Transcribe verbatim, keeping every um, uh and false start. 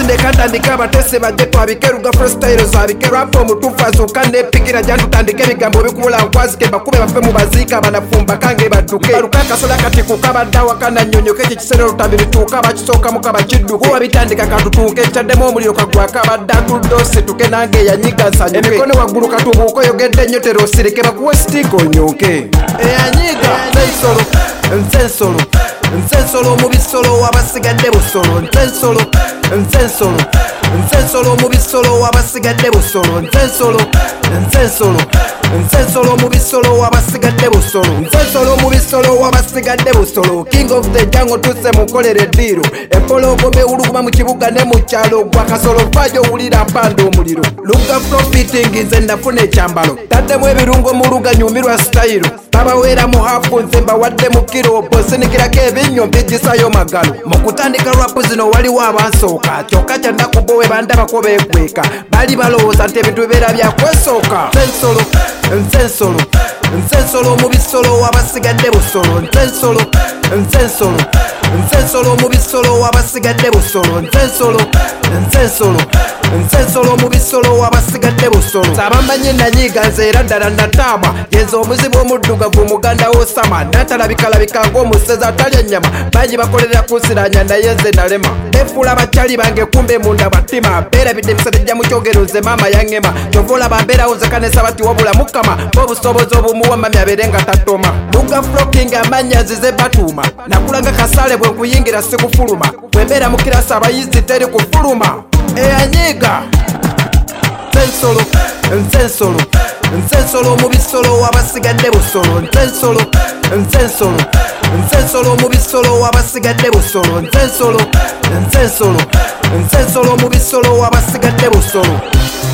sindeka ntandika abatese bajje twabikeruga freestyle zabike rap omutuufu azuuka nepikira jantutandika ebigambo bikubula nkwazike bakube bafe mu baziika banafumba kange badduke baluka akasola kati kukabadda wakana nnyonyoke ekyo kiseera olutambi bituuka bakisookamu kaba kidduke kuba bitandika katutuuke ekyaddemu omuliro kagwaka badde atudde osituke nange eyanyiga nsanyuke emikono waggulu katubuuka oyogedde nnyo tero osirike bakuwe sitiika onyooke eyanyiga nsensolo nsensolo nsensolo mu bisolo wabasigadde busolo nsensolo nsensolo nsensolo mu bisolo wabasigadde busolo nsensolo nsensolo nsensolo mu bisolo wabasigadde busolo nsensolo mu bisolo wabasigadde busolo king of the jungle tuse mukolere ddiiro empologome uluguma mu kibuga ne mu kyalo gwa kasolo vajo wulira mpanda omuliro luga profiting nze nafuna ekyambalo taddemu ebirungo mu luga nyumirwa style babaweera mu hafu nze mbawadde mu kiro bosinikirako ebinnyo mbigisayo magalo mu kutandika rapu zino waliwo abansooka kyokka kyannakubo we bandabako beegweka bali balowooza nti ebintu bibeera byakwesooka nsensolo nsensolo nsensolo mu bisolo wabasigadde busolo nsensolo nsensolo nsensolo mu bisolo wabasigadde busolo nsensolo nsensolo nsensolo mu bisolo wabasigadde busolo sabamanye nanyiga nze era ddala nataama yenza omuzibu omuddugavu muganda w'osama natalabika ng'omusezi atalya ennyama bangi bakolera kunsiranya naye nze nalema befuula abakyali bange kumbe munda battima beerabidde emisatejja mu kyogero nze maama yaŋŋema kyova olaba mbeerawo nze kanesa bati wabula mukama b'obusobozi obumuwa mami abeere nga tatoma luga floking amannya nzize batuuma nakulanga kasaale bwe nkuyingira sikufuluma bwe mbeera mu kirasi abayizi teri kufuluma eyanyiga nsensolo nsensolo nsensolo mu bisolo wabasigadde busolo nsensolo nsensolo nsensolo mu bisolo wabasigadde busolo nsensolo nsensolo nsensolo mu bisolo wabasigadde busolo